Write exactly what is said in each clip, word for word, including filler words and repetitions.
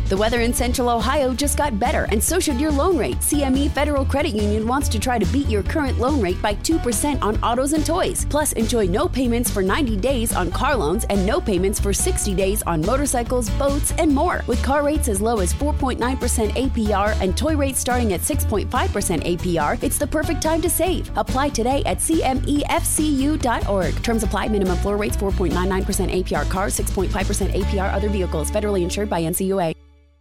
The weather in Central Ohio just got better, and so should your loan rate. C M E Federal Credit Union wants to try to beat your current loan rate by two percent on autos and toys. Plus, enjoy no payments for ninety days on car loans and no payments for sixty days on motorcycles, boats, and more. With car rates as low as four point nine percent A P R and toy rates starting at six point five percent A P R, it's the perfect time to save. Apply today at C M E F C U dot org. Terms apply. Minimum floor rates four point nine nine percent A P R cars, six point five percent A P R other vehicles. Federally insured by N C U A.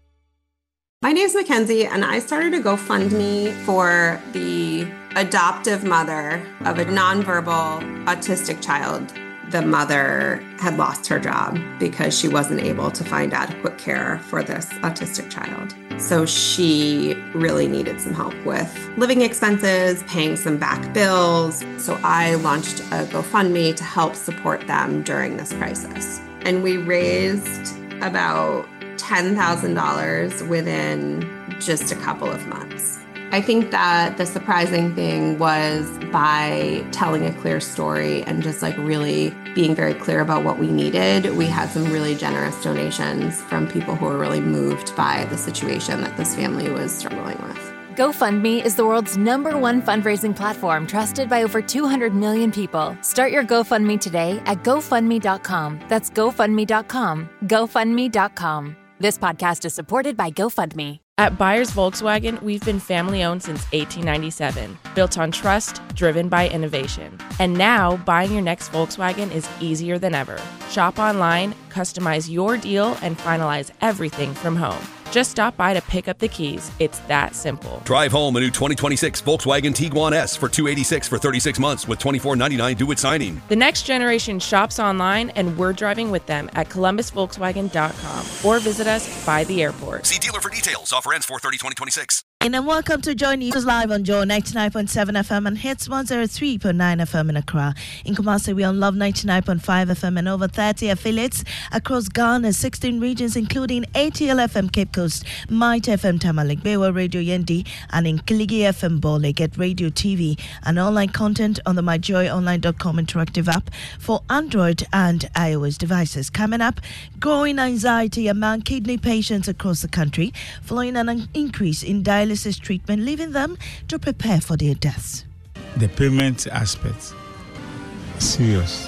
My name is Mackenzie, and I started a GoFundMe for the adoptive mother of a nonverbal autistic child. The mother had lost her job because she wasn't able to find adequate care for this autistic child. So she really needed some help with living expenses, paying some back bills. So I launched a GoFundMe to help support them during this crisis. And we raised about ten thousand dollars within just a couple of months. I think that the surprising thing was by telling a clear story and just like really being very clear about what we needed, we had some really generous donations from people who were really moved by the situation that this family was struggling with. GoFundMe is the world's number one fundraising platform trusted by over two hundred million people. Start your GoFundMe today at GoFundMe dot com. That's GoFundMe dot com. GoFundMe dot com. This podcast is supported by GoFundMe. At Byers Volkswagen, we've been family-owned since eighteen ninety-seven, built on trust, driven by innovation. And now, buying your next Volkswagen is easier than ever. Shop online, customize your deal, and finalize everything from home. Just stop by to pick up the keys. It's that simple. Drive home a new twenty twenty-six Volkswagen Tiguan S for two hundred eighty-six dollars for thirty-six months with twenty-four ninety-nine due at signing. The next generation shops online, and we're driving with them at Columbus Volkswagen dot com or visit us by the airport. See dealer for details. Offer ends four thirty twenty twenty-six. And then welcome to Joy News live on Joy ninety-nine point seven F M and Hits one oh three point nine F M in Accra. In Kumasi, we on Love ninety-nine point five F M and over thirty affiliates across Ghana, sixteen regions, including A T L F M Cape Coast, Might F M Tamale, Bewa Radio Yendi, and in Kiligi F M Bole. Get radio, T V, and online content on the my joy online dot com interactive app for Android and iOS devices. Coming up, growing anxiety among kidney patients across the country following an increase in dialysis treatment, leaving them to prepare for their deaths. The payment aspect is serious.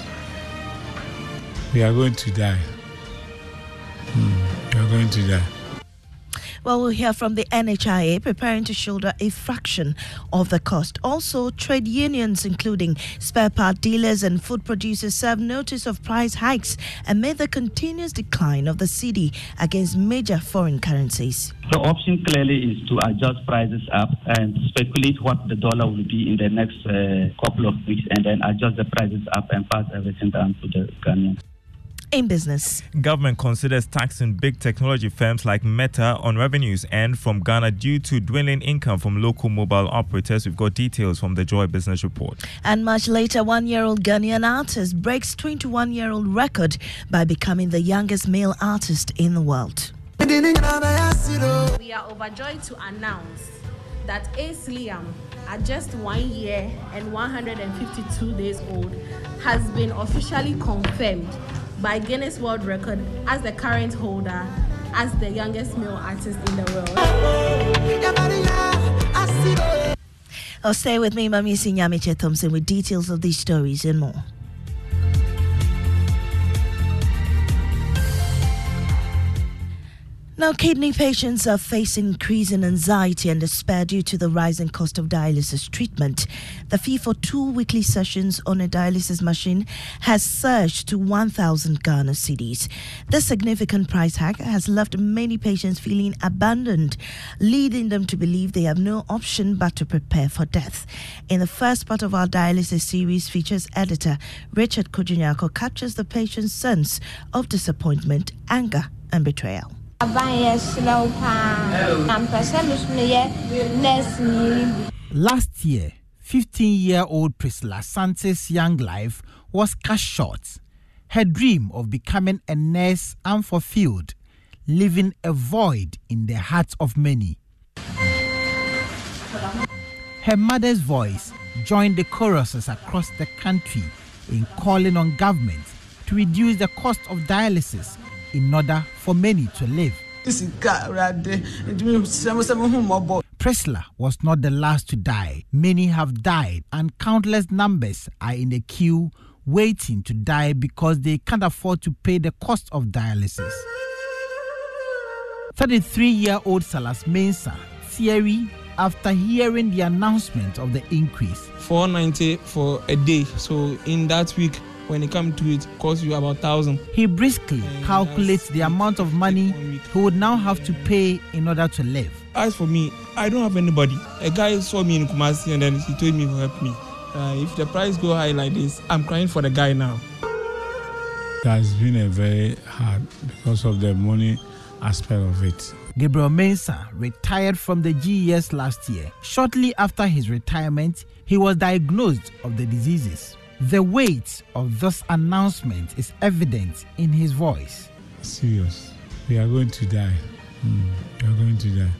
We are going to die. Hmm. We are going to die. Well, we'll hear from the N H I A preparing to shoulder a fraction of the cost. Also, trade unions, including spare part dealers and food producers, serve notice of price hikes amid the continuous decline of the cedi against major foreign currencies. The option clearly is to adjust prices up and speculate what the dollar will be in the next uh, couple of weeks and then adjust the prices up and pass everything down to the Ghanaians. In business, government considers taxing big technology firms like Meta on revenues earned from Ghana due to dwindling income from local mobile operators. We've got details from the Joy Business Report. And much later, one-year-old Ghanaian artist breaks twenty-one-year-old record by becoming the youngest male artist in the world. We are overjoyed to announce that Ace Liam, at just one year and one hundred fifty-two days old, has been officially confirmed by Guinness World Record as the current holder as the youngest male artist in the world. Oh, stay with me, Mami Sinyamiche Thompson, with details of these stories and more. Now, kidney patients are facing increasing anxiety and despair due to the rising cost of dialysis treatment. The fee for two weekly sessions on a dialysis machine has surged to one thousand Ghana cedis. This significant price hike has left many patients feeling abandoned, leading them to believe they have no option but to prepare for death. In the first part of our dialysis series, features editor Richard Kojunyako captures the patient's sense of disappointment, anger, and betrayal. Last year, fifteen-year-old Priscilla Santos' young life was cut short. Her dream of becoming a nurse unfulfilled, leaving a void in the hearts of many. Her mother's voice joined the choruses across the country in calling on government to reduce the cost of dialysis in order for many to live. Priscilla was not the last to die. Many have died, and countless numbers are in the queue waiting to die because they can't afford to pay the cost of dialysis. thirty-three-year-old Salas Mensah, Thierry, after hearing the announcement of the increase. four ninety for a day. So in that week, when it comes to it, it costs you about one thousand. He briskly and calculates the amount of money he would now have to pay in order to live. As for me, I don't have anybody. A guy saw me in Kumasi and then he told me to help me. Uh, if the price go high like this, I'm crying for the guy now. It has been a very hard because of the money aspect of it. Gabriel Mensah retired from the G E S last year. Shortly after his retirement, he was diagnosed of the diseases. The weight of this announcement is evident in his voice. Serious. We are going to die. Mm, we are going to die.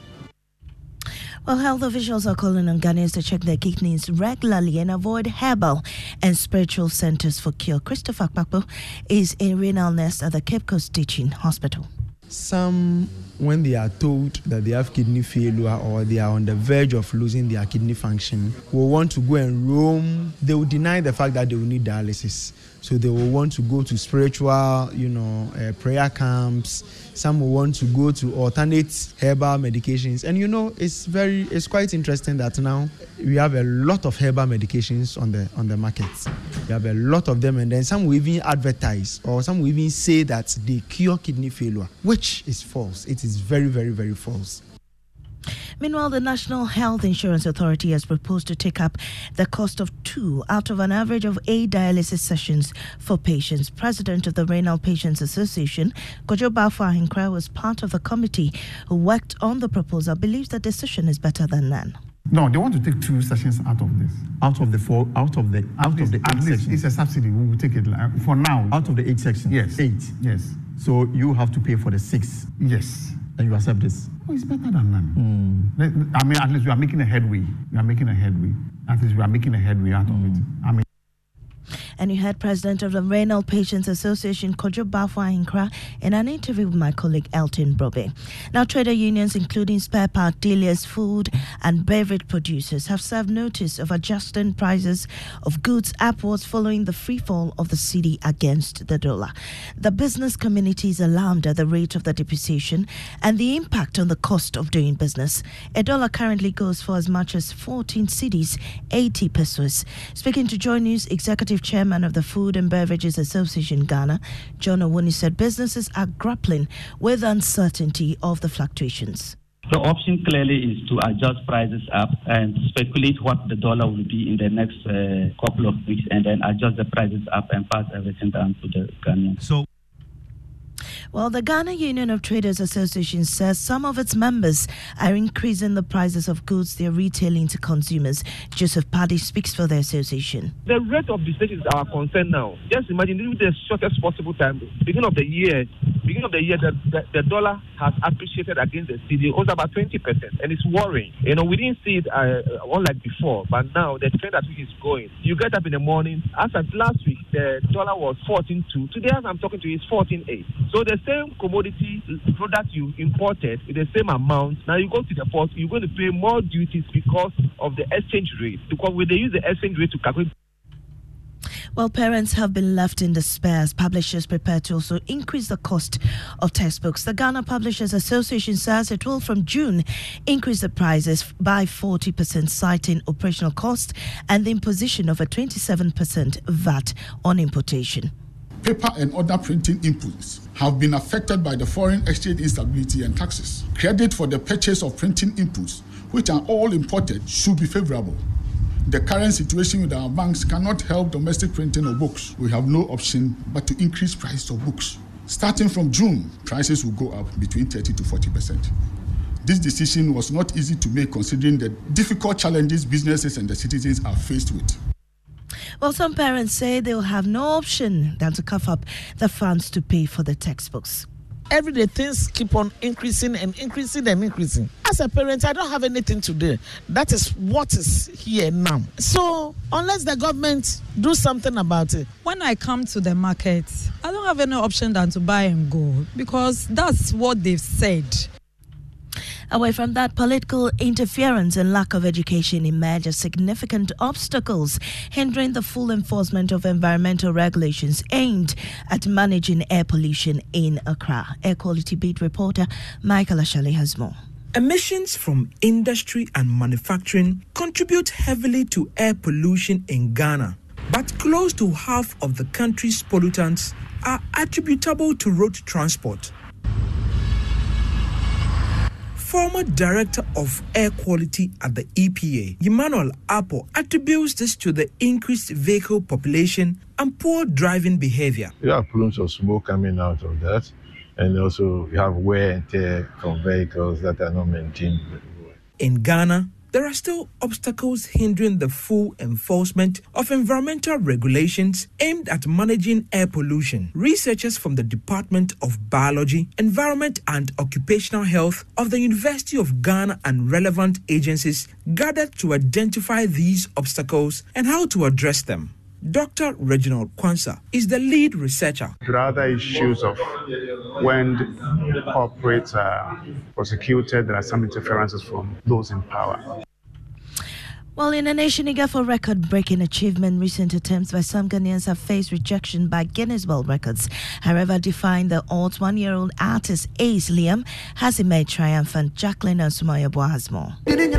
Well, health officials are calling on Ghanaians to check their kidneys regularly and avoid herbal and spiritual centers for cure. Christopher Akpakpo is a renal nurse at the Cape Coast Teaching Hospital. Some, when they are told that they have kidney failure or they are on the verge of losing their kidney function, will want to go and roam. They will deny the fact that they will need dialysis. So they will want to go to spiritual, you know, uh, prayer camps. Some will want to go to alternate herbal medications. And you know, it's very, it's quite interesting that now we have a lot of herbal medications on the on the market. We have a lot of them, and then some will even advertise or some will even say that they cure kidney failure, which is false. It is very, very, very false. Meanwhile, the National Health Insurance Authority has proposed to take up the cost of two out of an average of eight dialysis sessions for patients. President of the Renal Patients Association, Kojo Bafo Ahenkra, was part of the committee who worked on the proposal, believes the decision is better than none. No, they want to take two sessions out of this. Out of the four, out of the, out of the eight at least, sections. It's a subsidy. We will take it uh, for now. Out of the eight sections. Yes. Eight. Yes. So you have to pay for the six. Yes. And you accept this. Oh, it's better than none. Mm. I mean, at least we are making a headway. We are making a headway. At least we are making a headway out mm. of it. I mean. And you heard President of the Renal Patients Association, Kojo Bafo Ahenkra, in an interview with my colleague Elton Brobe. Now, trader unions, including spare part dealers, food and beverage producers, have served notice of adjusting prices of goods upwards following the freefall of the cedi against the dollar. The business community is alarmed at the rate of the depreciation and the impact on the cost of doing business. A dollar currently goes for as much as fourteen cedis, eighty pesos. Speaking to Joy News, Executive Chairman of the Food and Beverages Association Ghana, John Owuni, said businesses are grappling with the uncertainty of the fluctuations. The option clearly is to adjust prices up and speculate what the dollar will be in the next uh, couple of weeks and then adjust the prices up and pass everything down to the Ghanaians. So, Well, the Ghana Union of Traders Association says some of its members are increasing the prices of goods they're retailing to consumers. Joseph Paddy speaks for the association. The rate of deflation is our concern now. Just imagine this is the shortest possible time. Beginning of the year, beginning of the year, the, the, the dollar has appreciated against the cedi. It was about twenty percent, and it's worrying. You know, we didn't see it uh, unlike before, but now the trend that is going. You get up in the morning. As of last week, the dollar was fourteen two. Today, as I'm talking to you, it's fourteen eight. So the same commodity product you imported with the same amount, now you go to the port, you're going to pay more duties because of the exchange rate. Because when they use the exchange rate to calculate. Well, parents have been left in despair as publishers prepare to also increase the cost of textbooks. The Ghana Publishers Association says it will, from June, increase the prices by forty percent, citing operational cost and the imposition of a twenty-seven percent V A T on importation. Paper and other printing inputs have been affected by the foreign exchange instability and taxes. Credit for the purchase of printing inputs, which are all imported, should be favorable. The current situation with our banks cannot help domestic printing of books. We have no option but to increase price of books. Starting from June, prices will go up between thirty to forty percent. This decision was not easy to make considering the difficult challenges businesses and the citizens are faced with. Well, some parents say they will have no option than to cough up the funds to pay for the textbooks. every day things keep on increasing and increasing and increasing. As a parent, I don't have anything to do. That is what is here now. So unless the government do something about it. When I come to the market, I don't have any option than to buy and go because that's what they've said. Away from that, political interference and lack of education emerge as significant obstacles hindering the full enforcement of environmental regulations aimed at managing air pollution in Accra. Air Quality Beat reporter Michael Ashali has more. Emissions from industry and manufacturing contribute heavily to air pollution in Ghana, but close to half of the country's pollutants are attributable to road transport. Former Director of Air Quality at the E P A, Emmanuel Apo, attributes this to the increased vehicle population and poor driving behavior. You have plumes of smoke coming out of that, and also you have wear and tear from vehicles that are not maintained. In Ghana, there are still obstacles hindering the full enforcement of environmental regulations aimed at managing air pollution. Researchers from the Department of Biology, Environment and Occupational Health of the University of Ghana and relevant agencies gathered to identify these obstacles and how to address them. Doctor Reginald Kwanzaa is the lead researcher. There are other issues of when corporates are prosecuted, there are some interferences from those in power. Well, in a nation eager for record-breaking achievement, recent attempts by some Ghanaians have faced rejection by Guinness World Records. However, defying the odds, one-year-old artist Ace Liam has emerged triumphant. Jacqueline Osumoyeboah has more.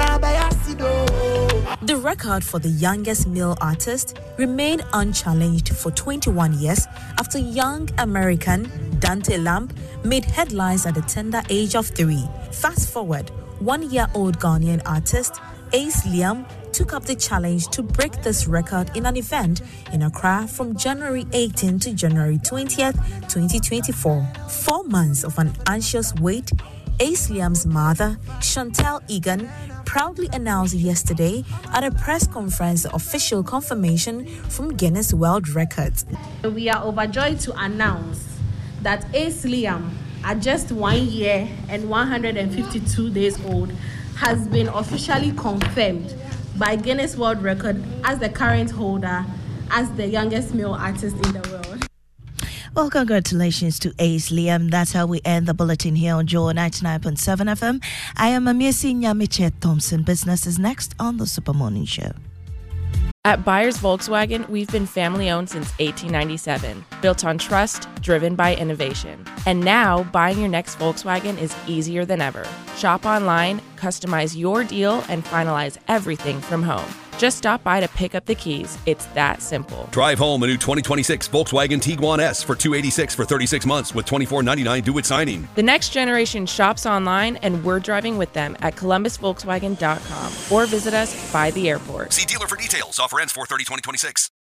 The record for the youngest male artist remained unchallenged for twenty-one years after young American Dante Lamp made headlines at the tender age of three. Fast forward, one-year-old Ghanaian artist Ace Liam took up the challenge to break this record in an event in Accra from January eighteenth to January twentieth, twenty twenty-four. Four months of an anxious wait, Ace Liam's mother, Chantel Egan, proudly announced yesterday at a press conference the official confirmation from Guinness World Records. We are overjoyed to announce that Ace Liam, at just one year and one hundred fifty-two days old, has been officially confirmed by Guinness World Record as the current holder as the youngest male artist in the world. Well, congratulations to Ace Liam. That's how we end the bulletin here on Joy ninety-nine point seven F M. I am Amiesi Nyamiche Thompson. Business is next on the Super Morning Show. At Byers Volkswagen, we've been family-owned since eighteen ninety-seven, built on trust, driven by innovation. And now, buying your next Volkswagen is easier than ever. Shop online, customize your deal, and finalize everything from home. Just stop by to pick up the keys. It's that simple. Drive home a new twenty twenty-six Volkswagen Tiguan S for two hundred eighty-six dollars for thirty-six months with twenty-four ninety-nine due at signing. The next generation shops online, and we're driving with them at columbus volkswagen dot com or visit us by the airport. See dealer for details. Offer ends four thirty twenty twenty-six.